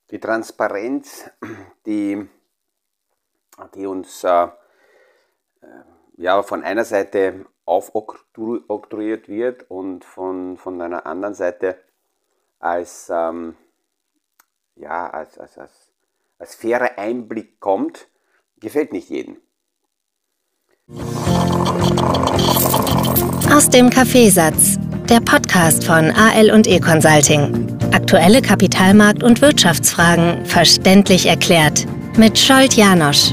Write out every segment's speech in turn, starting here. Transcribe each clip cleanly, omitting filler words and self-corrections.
Die Transparenz, die, die uns von einer Seite aufoktroyiert wird und von einer anderen Seite als, als fairer Einblick kommt, gefällt nicht jedem. Aus dem Kaffeesatz, der Podcast von AL&E Consulting. Aktuelle Kapitalmarkt- und Wirtschaftsfragen verständlich erklärt mit Scholt Janosch.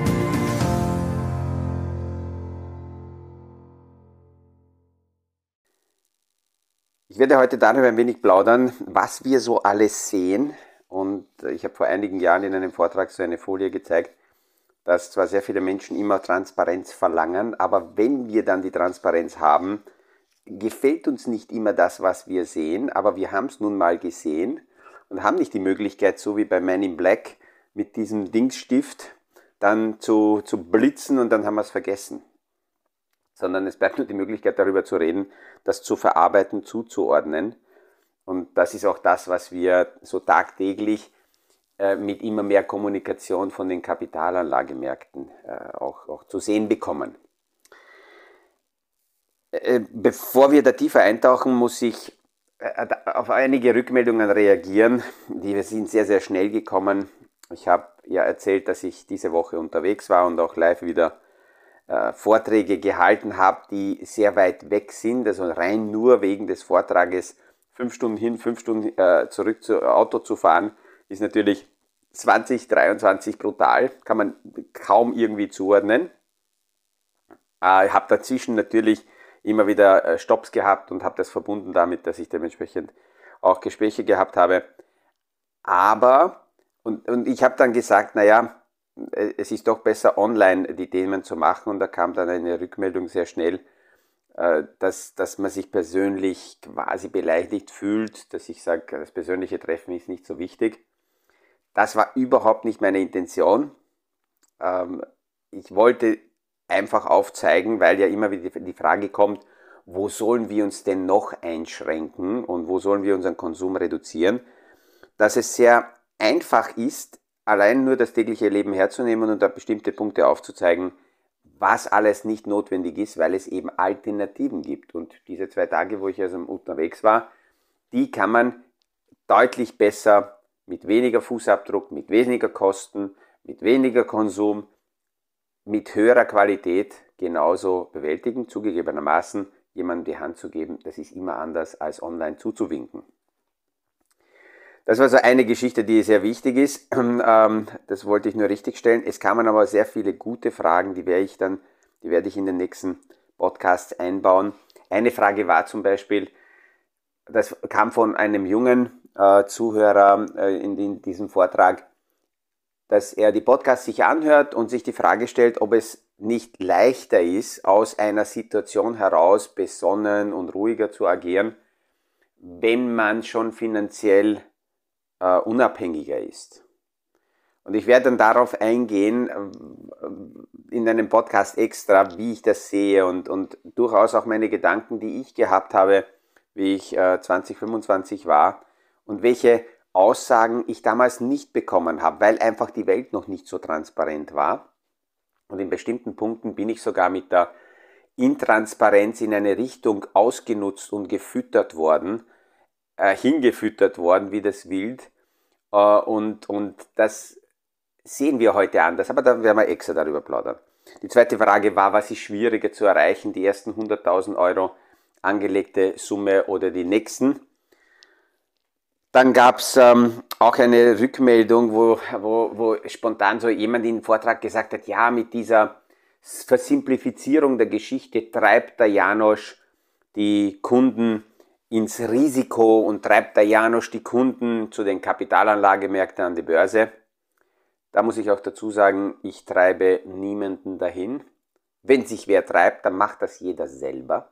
Ich werde heute darüber ein wenig plaudern, was wir so alles sehen. Und ich habe vor einigen Jahren in einem Vortrag so eine Folie gezeigt, dass zwar sehr viele Menschen immer Transparenz verlangen, aber wenn wir dann die Transparenz haben, gefällt uns nicht immer das, was wir sehen, aber wir haben es nun mal gesehen und haben nicht die Möglichkeit, so wie bei Man in Black, mit diesem Dingsstift dann zu blitzen und dann haben wir es vergessen. Sondern es bleibt nur die Möglichkeit, darüber zu reden, das zu verarbeiten, zuzuordnen. Und das ist auch das, was wir so tagtäglich mit immer mehr Kommunikation von den Kapitalanlagemärkten auch zu sehen bekommen. Bevor wir da tiefer eintauchen, muss ich auf einige Rückmeldungen reagieren. Die sind sehr, sehr schnell gekommen. Ich habe ja erzählt, dass ich diese Woche unterwegs war und auch live wieder Vorträge gehalten habe, die sehr weit weg sind. Also rein nur wegen des Vortrages 5 Stunden hin, 5 Stunden zurück zu Auto zu fahren, ist natürlich 2023 brutal. Kann man kaum irgendwie zuordnen. Ich habe dazwischen natürlich immer wieder Stopps gehabt und habe das verbunden damit, dass ich dementsprechend auch Gespräche gehabt habe. Aber, und ich habe dann gesagt, naja, es ist doch besser online die Themen zu machen, und da kam dann eine Rückmeldung sehr schnell, dass man sich persönlich quasi beleidigt fühlt, dass ich sage, das persönliche Treffen ist nicht so wichtig. Das war überhaupt nicht meine Intention. Ich wollte einfach aufzeigen, weil ja immer wieder die Frage kommt, wo sollen wir uns denn noch einschränken und wo sollen wir unseren Konsum reduzieren, dass es sehr einfach ist, allein nur das tägliche Leben herzunehmen und da bestimmte Punkte aufzuzeigen, was alles nicht notwendig ist, weil es eben Alternativen gibt. Und diese 2 Tage, wo ich also unterwegs war, die kann man deutlich besser mit weniger Fußabdruck, mit weniger Kosten, mit weniger Konsum, mit höherer Qualität genauso bewältigen. Zugegebenermaßen, jemandem die Hand zu geben, das ist immer anders als online zuzuwinken. Das war so eine Geschichte, die sehr wichtig ist. Das wollte ich nur richtigstellen. Es kamen aber sehr viele gute Fragen, die werde ich in den nächsten Podcasts einbauen. Eine Frage war zum Beispiel, das kam von einem jungen Zuhörer in diesem Vortrag, dass er die Podcasts sich anhört und sich die Frage stellt, ob es nicht leichter ist, aus einer Situation heraus besonnen und ruhiger zu agieren, wenn man schon finanziell unabhängiger ist. Und ich werde dann darauf eingehen, in einem Podcast extra, wie ich das sehe und durchaus auch meine Gedanken, die ich gehabt habe, wie ich 2025 war und welche Aussagen ich damals nicht bekommen habe, weil einfach die Welt noch nicht so transparent war. Und in bestimmten Punkten bin ich sogar mit der Intransparenz in eine Richtung ausgenutzt und gefüttert worden, hingefüttert worden wie das Wild. Und das sehen wir heute anders, aber da werden wir extra darüber plaudern. Die zweite Frage war, was ist schwieriger zu erreichen, die ersten 100.000 Euro angelegte Summe oder die nächsten? Dann gab es auch eine Rückmeldung, wo spontan so jemand in den Vortrag gesagt hat, ja, mit dieser Versimplifizierung der Geschichte treibt der Janosch die Kunden ins Risiko und treibt der Janosch die Kunden zu den Kapitalanlagemärkten an die Börse. Da muss ich auch dazu sagen, ich treibe niemanden dahin. Wenn sich wer treibt, dann macht das jeder selber.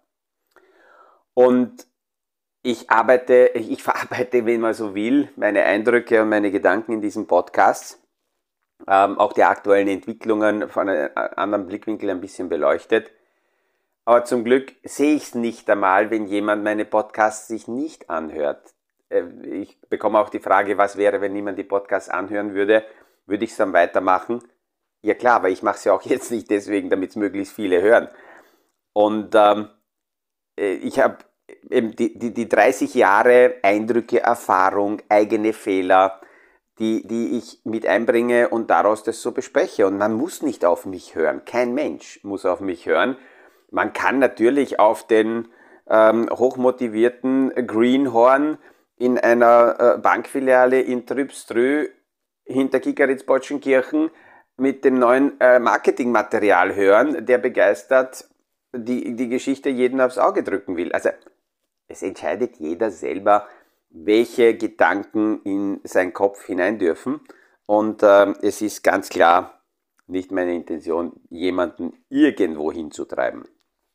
Und ich verarbeite, wenn man so will, meine Eindrücke und meine Gedanken in diesem Podcast, auch die aktuellen Entwicklungen von einem anderen Blickwinkel ein bisschen beleuchtet. Aber zum Glück sehe ich es nicht einmal, wenn jemand meine Podcasts sich nicht anhört. ich bekomme auch die Frage, was wäre, wenn niemand die Podcasts anhören würde, würde ich es dann weitermachen? Ja klar, aber ich mache es ja auch jetzt nicht deswegen, damit es möglichst viele hören. Und ich habe eben die 30 Jahre Eindrücke, Erfahrung, eigene Fehler, die ich mit einbringe und daraus das so bespreche. Und man muss nicht auf mich hören. Kein Mensch muss auf mich hören. Man kann natürlich auf den hochmotivierten Greenhorn in einer Bankfiliale in Trübströ hinter Kikaritz-Botschenkirchen mit dem neuen Marketingmaterial hören, der begeistert die Geschichte jedem aufs Auge drücken will. Also es entscheidet jeder selber, welche Gedanken in seinen Kopf hinein dürfen. Und es ist ganz klar nicht meine Intention, jemanden irgendwo hinzutreiben.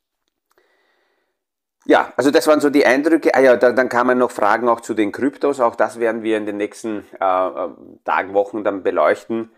Ja, also das waren so die Eindrücke. Ah ja, dann kamen noch Fragen auch zu den Kryptos. Auch das werden wir in den nächsten Tagen, Wochen dann beleuchten.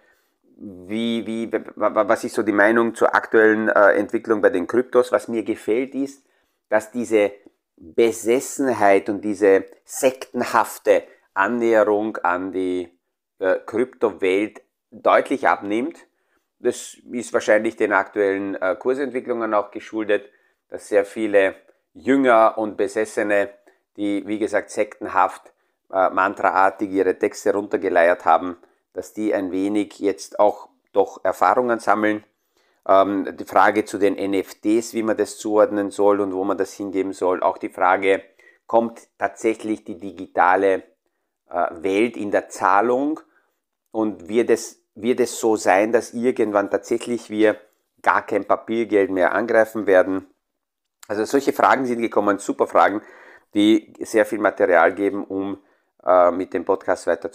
Was ist so die Meinung zur aktuellen Entwicklung bei den Kryptos? Was mir gefällt ist, dass diese Besessenheit und diese sektenhafte Annäherung an die Kryptowelt deutlich abnimmt. Das ist wahrscheinlich den aktuellen Kursentwicklungen auch geschuldet, dass sehr viele Jünger und Besessene, die wie gesagt sektenhaft, mantraartig ihre Texte runtergeleiert haben, dass die ein wenig jetzt auch doch Erfahrungen sammeln. Die Frage zu den NFTs, wie man das zuordnen soll und wo man das hingeben soll. Auch die Frage, kommt tatsächlich die digitale Welt in der Zahlung und wird es so sein, dass irgendwann tatsächlich wir gar kein Papiergeld mehr angreifen werden? Also solche Fragen sind gekommen, super Fragen, die sehr viel Material geben, um mit dem Podcast weiter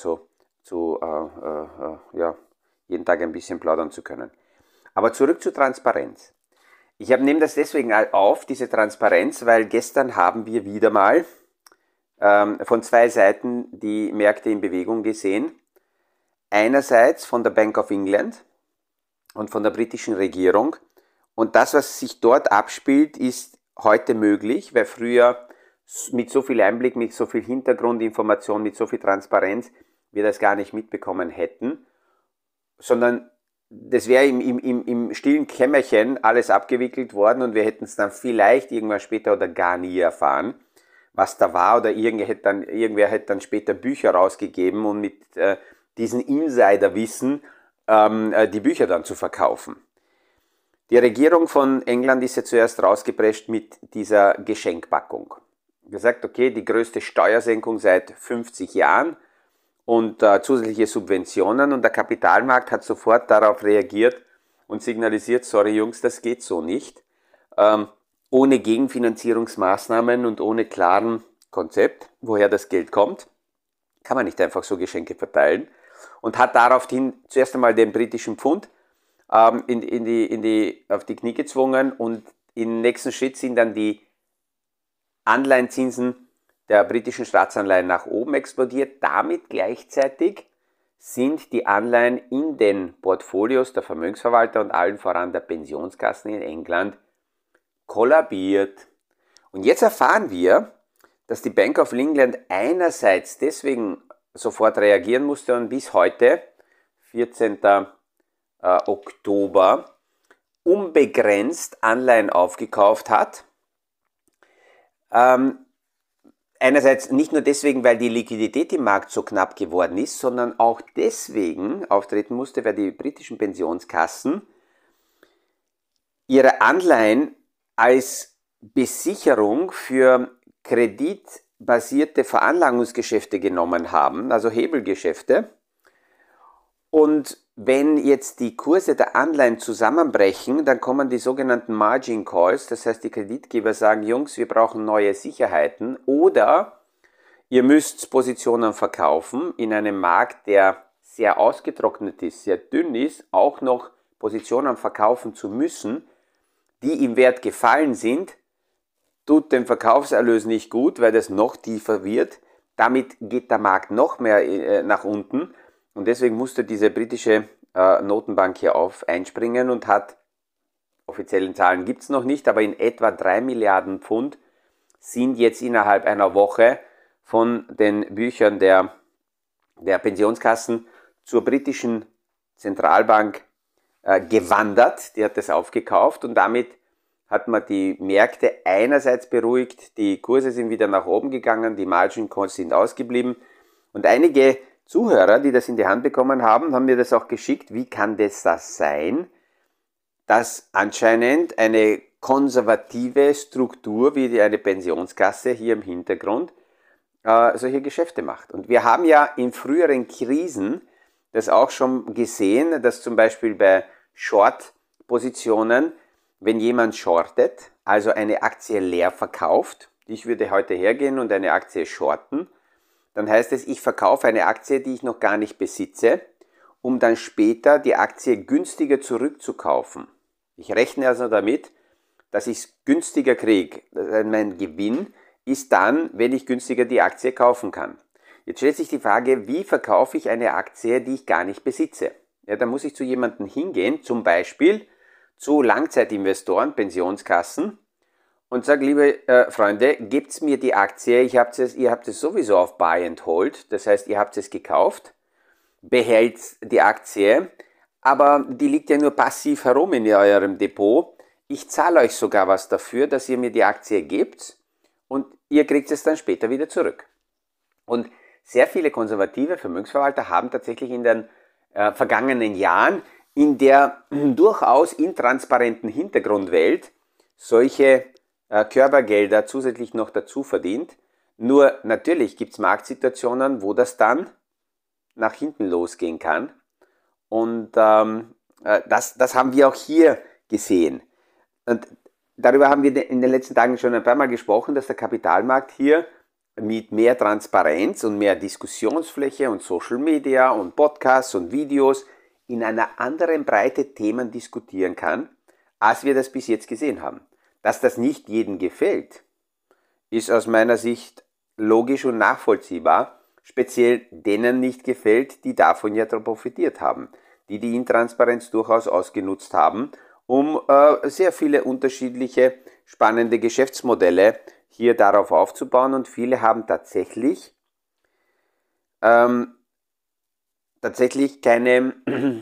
jeden Tag ein bisschen plaudern zu können. Aber zurück zur Transparenz. Ich nehme das deswegen auf, diese Transparenz, weil gestern haben wir wieder mal von zwei Seiten die Märkte in Bewegung gesehen. Einerseits von der Bank of England und von der britischen Regierung. Und das, was sich dort abspielt, ist heute möglich, weil früher mit so viel Einblick, mit so viel Hintergrundinformation, mit so viel Transparenz wir das gar nicht mitbekommen hätten, sondern das wäre im stillen Kämmerchen alles abgewickelt worden und wir hätten es dann vielleicht irgendwann später oder gar nie erfahren, was da war, oder irgendwer hätte dann später Bücher rausgegeben und mit diesem Insiderwissen die Bücher dann zu verkaufen. Die Regierung von England ist ja zuerst rausgeprescht mit dieser Geschenkpackung. Gesagt, okay, die größte Steuersenkung seit 50 Jahren und zusätzliche Subventionen, und der Kapitalmarkt hat sofort darauf reagiert und signalisiert, sorry Jungs, das geht so nicht. Ohne Gegenfinanzierungsmaßnahmen und ohne klaren Konzept, woher das Geld kommt, kann man nicht einfach so Geschenke verteilen, und hat daraufhin zuerst einmal den britischen Pfund auf die Knie gezwungen, und im nächsten Schritt sind dann die Anleihenzinsen der britischen Staatsanleihen nach oben explodiert. Damit gleichzeitig sind die Anleihen in den Portfolios der Vermögensverwalter und allen voran der Pensionskassen in England kollabiert. Und jetzt erfahren wir, dass die Bank of England einerseits deswegen sofort reagieren musste und bis heute, 14. Oktober, unbegrenzt Anleihen aufgekauft hat. Einerseits nicht nur deswegen, weil die Liquidität im Markt so knapp geworden ist, sondern auch deswegen auftreten musste, weil die britischen Pensionskassen ihre Anleihen als Besicherung für kreditbasierte Veranlagungsgeschäfte genommen haben, also Hebelgeschäfte. Und wenn jetzt die Kurse der Anleihen zusammenbrechen, dann kommen die sogenannten Margin Calls, das heißt, die Kreditgeber sagen, Jungs, wir brauchen neue Sicherheiten, oder ihr müsst Positionen verkaufen in einem Markt, der sehr ausgetrocknet ist, sehr dünn ist, auch noch Positionen verkaufen zu müssen, die im Wert gefallen sind, tut dem Verkaufserlös nicht gut, weil das noch tiefer wird. Damit geht der Markt noch mehr nach unten. Und deswegen musste diese britische Notenbank hier einspringen und hat, offiziellen Zahlen gibt es noch nicht, aber in etwa 3 Milliarden Pfund sind jetzt innerhalb einer Woche von den Büchern der Pensionskassen zur britischen Zentralbank gewandert. Die hat das aufgekauft und damit hat man die Märkte einerseits beruhigt, die Kurse sind wieder nach oben gegangen, die Margin Calls sind ausgeblieben und einige Zuhörer, die das in die Hand bekommen haben, haben mir das auch geschickt. Wie kann das sein, dass anscheinend eine konservative Struktur wie eine Pensionskasse hier im Hintergrund solche Geschäfte macht? Und wir haben ja in früheren Krisen das auch schon gesehen, dass zum Beispiel bei Short-Positionen, wenn jemand shortet, also eine Aktie leer verkauft, ich würde heute hergehen und eine Aktie shorten, dann heißt es, ich verkaufe eine Aktie, die ich noch gar nicht besitze, um dann später die Aktie günstiger zurückzukaufen. Ich rechne also damit, dass ich es günstiger kriege. Mein Gewinn ist dann, wenn ich günstiger die Aktie kaufen kann. Jetzt stellt sich die Frage, wie verkaufe ich eine Aktie, die ich gar nicht besitze? Ja, da muss ich zu jemandem hingehen, zum Beispiel zu Langzeitinvestoren, Pensionskassen und sage, liebe Freunde, gebt mir die Aktie, ihr habt es sowieso auf Buy and Hold, das heißt, ihr habt es gekauft, behält die Aktie, aber die liegt ja nur passiv herum in eurem Depot. Ich zahle euch sogar was dafür, dass ihr mir die Aktie gebt und ihr kriegt es dann später wieder zurück. Und sehr viele konservative Vermögensverwalter haben tatsächlich in den vergangenen Jahren in der durchaus intransparenten Hintergrundwelt solche Körpergelder zusätzlich noch dazu verdient. Nur natürlich gibt es Marktsituationen, wo das dann nach hinten losgehen kann. Und das haben wir auch hier gesehen. Und darüber haben wir in den letzten Tagen schon ein paar Mal gesprochen, dass der Kapitalmarkt hier mit mehr Transparenz und mehr Diskussionsfläche und Social Media und Podcasts und Videos in einer anderen Breite Themen diskutieren kann, als wir das bis jetzt gesehen haben. Dass das nicht jedem gefällt, ist aus meiner Sicht logisch und nachvollziehbar, speziell denen nicht gefällt, die davon ja profitiert haben, die Intransparenz durchaus ausgenutzt haben, um sehr viele unterschiedliche spannende Geschäftsmodelle hier darauf aufzubauen und viele haben tatsächlich keine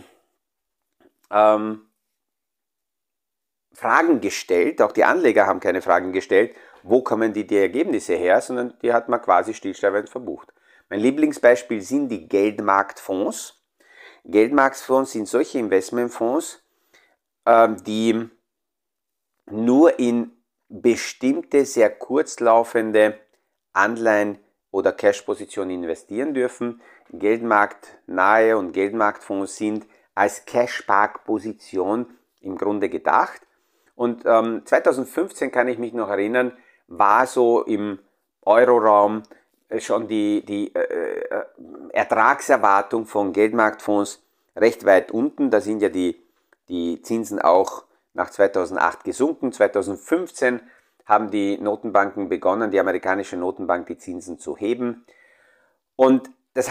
Fragen gestellt, auch die Anleger haben keine Fragen gestellt, wo kommen die Ergebnisse her, sondern die hat man quasi stillschweigend verbucht. Mein Lieblingsbeispiel sind die Geldmarktfonds. Geldmarktfonds sind solche Investmentfonds, die nur in bestimmte, sehr kurzlaufende Anleihen oder Cash-Positionen investieren dürfen. Geldmarktnahe und Geldmarktfonds sind als Cash-Park-Position im Grunde gedacht. Und 2015 kann ich mich noch erinnern, war so im Euroraum schon die Ertragserwartung von Geldmarktfonds recht weit unten. Da sind ja die Zinsen auch nach 2008 gesunken. 2015 haben die Notenbanken begonnen, die amerikanische Notenbank, die Zinsen zu heben. Und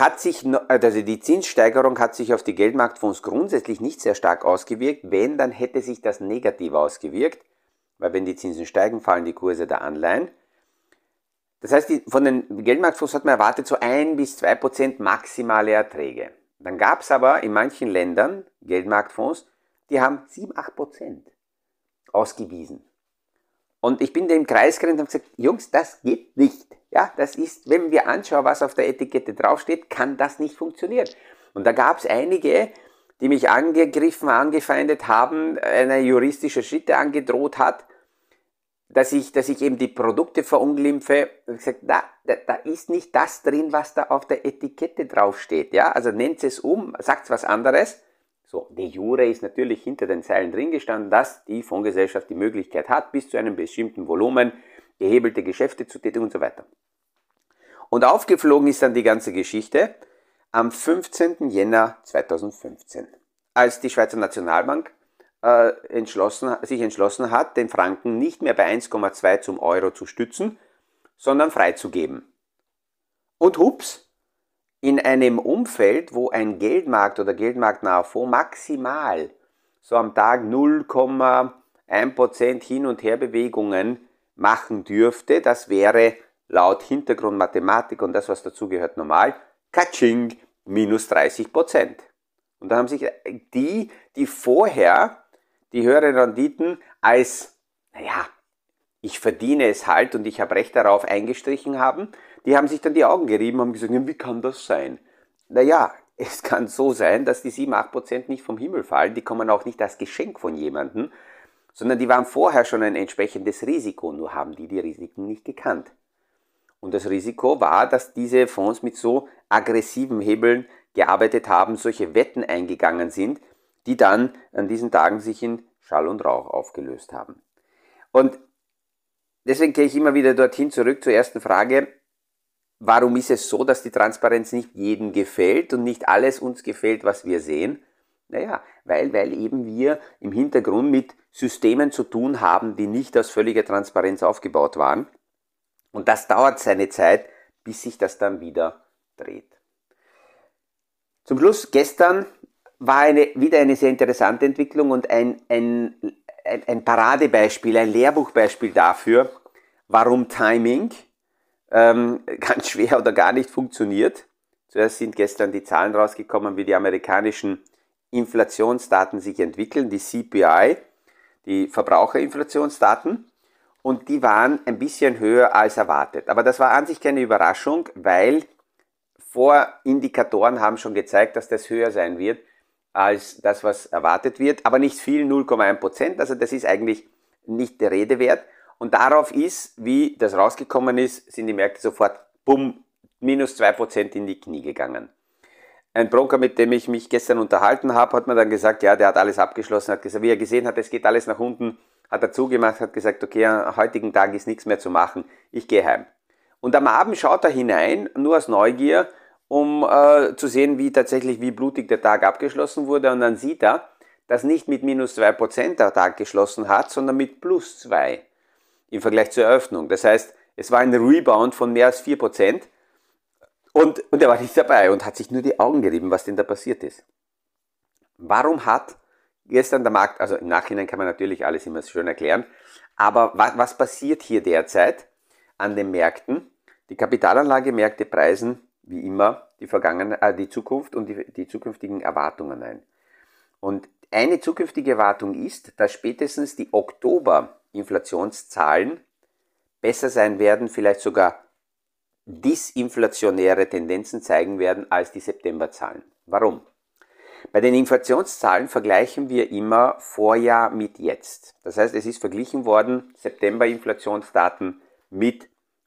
die Zinssteigerung hat sich auf die Geldmarktfonds grundsätzlich nicht sehr stark ausgewirkt. Wenn, dann hätte sich das negativ ausgewirkt, weil wenn die Zinsen steigen, fallen die Kurse der Anleihen. Das heißt, von den Geldmarktfonds hat man erwartet so 1-2% maximale Erträge. Dann gab es aber in manchen Ländern Geldmarktfonds, die haben 7-8% ausgewiesen. Und ich bin da im Kreis gerannt und habe gesagt, Jungs, das geht nicht. Ja, das ist, wenn wir anschauen, was auf der Etikette draufsteht, kann das nicht funktionieren. Und da gab es einige, die mich angegriffen, angefeindet haben, eine juristische Schritte angedroht hat, dass ich eben die Produkte verunglimpfe. Und ich gesagt, da ist nicht das drin, was da auf der Etikette draufsteht. Ja, also nennt es sagt was anderes. So, de jure ist natürlich hinter den Zeilen drin gestanden, dass die Fondsgesellschaft die Möglichkeit hat, bis zu einem bestimmten Volumen gehebelte Geschäfte zu tätigen und so weiter. Und aufgeflogen ist dann die ganze Geschichte am 15. Jänner 2015, als die Schweizer Nationalbank sich entschlossen hat, den Franken nicht mehr bei 1,2 zum Euro zu stützen, sondern freizugeben. Und hups, in einem Umfeld, wo ein Geldmarkt oder geldmarktnaher Fonds maximal so am Tag 0,1% Hin- und Herbewegungen machen dürfte, das wäre laut Hintergrundmathematik und das, was dazugehört, normal, katsching, minus 30%. Und dann haben sich die vorher die höheren Renditen als, ich verdiene es halt und ich habe Recht darauf eingestrichen haben, die haben sich dann die Augen gerieben und haben gesagt, wie kann das sein? Es kann so sein, dass die 7-8% nicht vom Himmel fallen, die kommen auch nicht als Geschenk von jemandem, sondern die waren vorher schon ein entsprechendes Risiko, nur haben die Risiken nicht gekannt. Und das Risiko war, dass diese Fonds mit so aggressiven Hebeln gearbeitet haben, solche Wetten eingegangen sind, die dann an diesen Tagen sich in Schall und Rauch aufgelöst haben. Und deswegen gehe ich immer wieder dorthin zurück zur ersten Frage, warum ist es so, dass die Transparenz nicht jedem gefällt und nicht alles uns gefällt, was wir sehen? Weil eben wir im Hintergrund mit Systemen zu tun haben, die nicht aus völliger Transparenz aufgebaut waren. Und das dauert seine Zeit, bis sich das dann wieder dreht. Zum Schluss, gestern war wieder eine sehr interessante Entwicklung und ein Paradebeispiel, ein Lehrbuchbeispiel dafür, warum Timing ganz schwer oder gar nicht funktioniert. Zuerst sind gestern die Zahlen rausgekommen, wie die amerikanischen Inflationsdaten sich entwickeln, die CPI, die Verbraucherinflationsdaten, und die waren ein bisschen höher als erwartet. Aber das war an sich keine Überraschung, weil Vorindikatoren haben schon gezeigt, dass das höher sein wird als das, was erwartet wird, aber nicht viel, 0,1%, also das ist eigentlich nicht der Rede wert. Und darauf ist, wie das rausgekommen ist, sind die Märkte sofort, bumm, minus 2% in die Knie gegangen. Ein Broker, mit dem ich mich gestern unterhalten habe, hat mir dann gesagt, ja, der hat alles abgeschlossen, hat gesagt, wie er gesehen hat, es geht alles nach unten, hat er zugemacht, hat gesagt, okay, am heutigen Tag ist nichts mehr zu machen, ich gehe heim. Und am Abend schaut er hinein, nur aus Neugier, um zu sehen, wie blutig der Tag abgeschlossen wurde, und dann sieht er, dass nicht mit minus 2% der Tag geschlossen hat, sondern mit plus 2 im Vergleich zur Eröffnung. Das heißt, es war ein Rebound von mehr als 4%. Und er war nicht dabei und hat sich nur die Augen gerieben, was denn da passiert ist. Warum hat gestern der Markt, also im Nachhinein kann man natürlich alles immer schön erklären, aber was passiert hier derzeit an den Märkten? Die Kapitalanlagemärkte preisen wie immer die Zukunft und die zukünftigen Erwartungen ein. Und eine zukünftige Erwartung ist, dass spätestens die Oktober-Inflationszahlen besser sein werden, vielleicht sogar disinflationäre Tendenzen zeigen werden als die Septemberzahlen. Warum? Bei den Inflationszahlen vergleichen wir immer Vorjahr mit jetzt. Das heißt, es ist verglichen worden, September-Inflationsdaten mit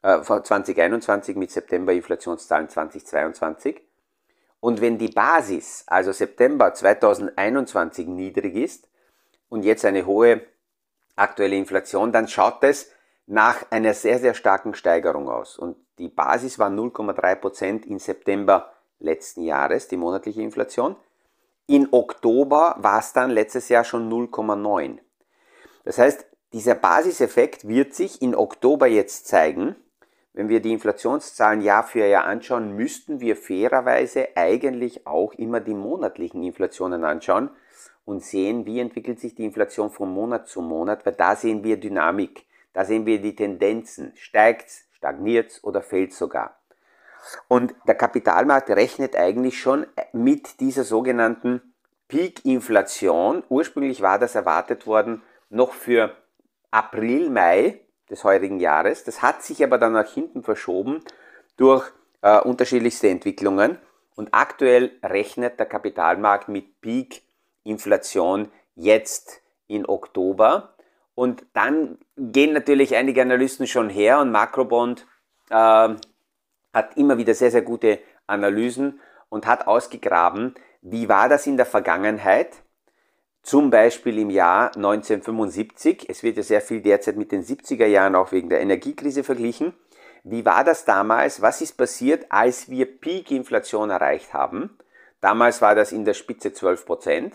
2021 mit September-Inflationszahlen 2022. Und wenn die Basis, also September 2021, niedrig ist und jetzt eine hohe aktuelle Inflation, dann schaut es nach einer sehr, sehr starken Steigerung aus. Und die Basis war 0,3% im September letzten Jahres, die monatliche Inflation. In Oktober war es dann letztes Jahr schon 0,9. Das heißt, dieser Basiseffekt wird sich in Oktober jetzt zeigen. Wenn wir die Inflationszahlen Jahr für Jahr anschauen, müssten wir fairerweise eigentlich auch immer die monatlichen Inflationen anschauen und sehen, wie entwickelt sich die Inflation von Monat zu Monat, weil da sehen wir Dynamik, da sehen wir die Tendenzen, steigt's, stagniert's oder fällt's sogar. Und der Kapitalmarkt rechnet eigentlich schon mit dieser sogenannten Peak-Inflation. Ursprünglich war das erwartet worden noch für April, Mai des heurigen Jahres. Das hat sich aber dann nach hinten verschoben durch unterschiedlichste Entwicklungen. Und aktuell rechnet der Kapitalmarkt mit Peak-Inflation jetzt in Oktober. Und dann gehen natürlich einige Analysten schon her und Macrobond hat immer wieder sehr, sehr gute Analysen und hat ausgegraben, wie war das in der Vergangenheit, zum Beispiel im Jahr 1975, es wird ja sehr viel derzeit mit den 70er Jahren auch wegen der Energiekrise verglichen, wie war das damals, was ist passiert, als wir Peak-Inflation erreicht haben, damals war das in der Spitze 12%,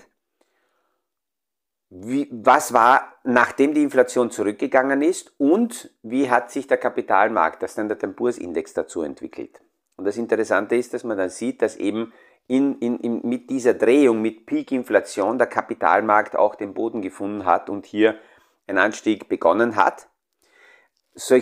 was war, nachdem die Inflation zurückgegangen ist und wie hat sich der Kapitalmarkt, der Standard & Poor's Index dazu entwickelt. Und das Interessante ist, dass man dann sieht, dass eben mit dieser Drehung, mit Peak-Inflation, der Kapitalmarkt auch den Boden gefunden hat und hier ein Anstieg begonnen hat. Solche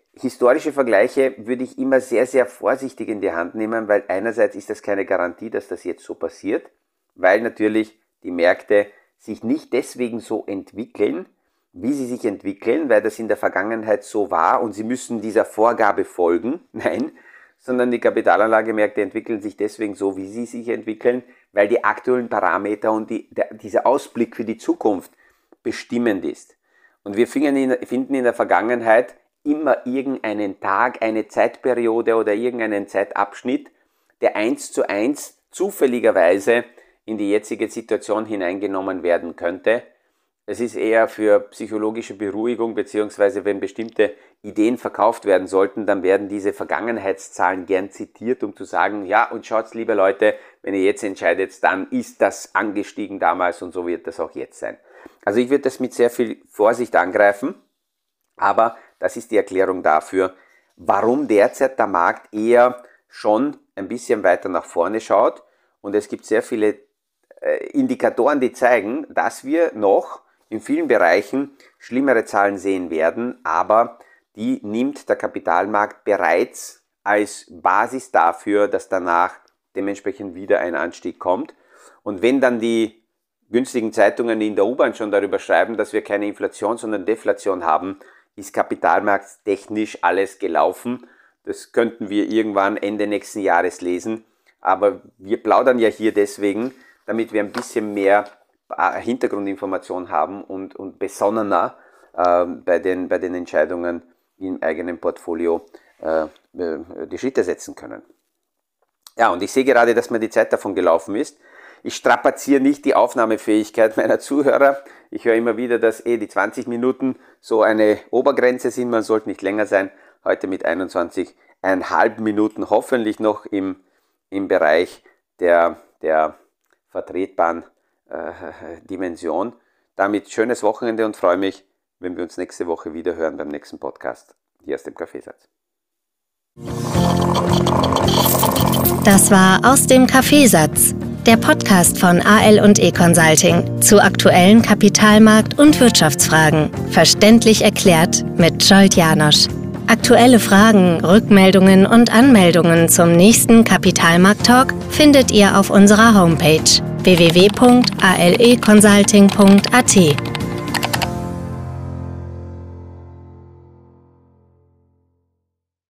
historische Vergleiche würde ich immer sehr, sehr vorsichtig in die Hand nehmen, weil einerseits ist das keine Garantie, dass das jetzt so passiert, weil natürlich die Märkte sich nicht deswegen so entwickeln, wie sie sich entwickeln, weil das in der Vergangenheit so war und sie müssen dieser Vorgabe folgen. Nein, sondern die Kapitalanlagemärkte entwickeln sich deswegen so, wie sie sich entwickeln, weil die aktuellen Parameter und dieser Ausblick für die Zukunft bestimmend ist. Und wir finden in der Vergangenheit immer irgendeinen Tag, eine Zeitperiode oder irgendeinen Zeitabschnitt, der 1:1 zufälligerweise in die jetzige Situation hineingenommen werden könnte. Es ist eher für psychologische Beruhigung, beziehungsweise wenn bestimmte Ideen verkauft werden sollten, dann werden diese Vergangenheitszahlen gern zitiert, um zu sagen, ja, und schaut, liebe Leute, wenn ihr jetzt entscheidet, dann ist das angestiegen damals und so wird das auch jetzt sein. Also ich würde das mit sehr viel Vorsicht angreifen, aber das ist die Erklärung dafür, warum derzeit der Markt eher schon ein bisschen weiter nach vorne schaut. Und es gibt sehr viele Indikatoren, die zeigen, dass wir noch in vielen Bereichen schlimmere Zahlen sehen werden, aber die nimmt der Kapitalmarkt bereits als Basis dafür, dass danach dementsprechend wieder ein Anstieg kommt. Und wenn dann die günstigen Zeitungen in der U-Bahn schon darüber schreiben, dass wir keine Inflation, sondern Deflation haben, ist kapitalmarkttechnisch alles gelaufen. Das könnten wir irgendwann Ende nächsten Jahres lesen. Aber wir plaudern ja hier deswegen, damit wir ein bisschen mehr Hintergrundinformation haben und besonnener bei den Entscheidungen im eigenen Portfolio die Schritte setzen können. Ja, und ich sehe gerade, dass mir die Zeit davon gelaufen ist. Ich strapaziere nicht die Aufnahmefähigkeit meiner Zuhörer. Ich höre immer wieder, dass die 20 Minuten so eine Obergrenze sind. Man sollte nicht länger sein. Heute mit 21,5 Minuten hoffentlich noch im Bereich der vertretbaren Dimension. Damit schönes Wochenende und freue mich, wenn wir uns nächste Woche wieder hören beim nächsten Podcast hier aus dem Kaffeesatz. Das war Aus dem Kaffeesatz, der Podcast von AL&E Consulting zu aktuellen Kapitalmarkt- und Wirtschaftsfragen. Verständlich erklärt mit Zsolt János. Aktuelle Fragen, Rückmeldungen und Anmeldungen zum nächsten Kapitalmarkt-Talk findet ihr auf unserer Homepage www.aleconsulting.at.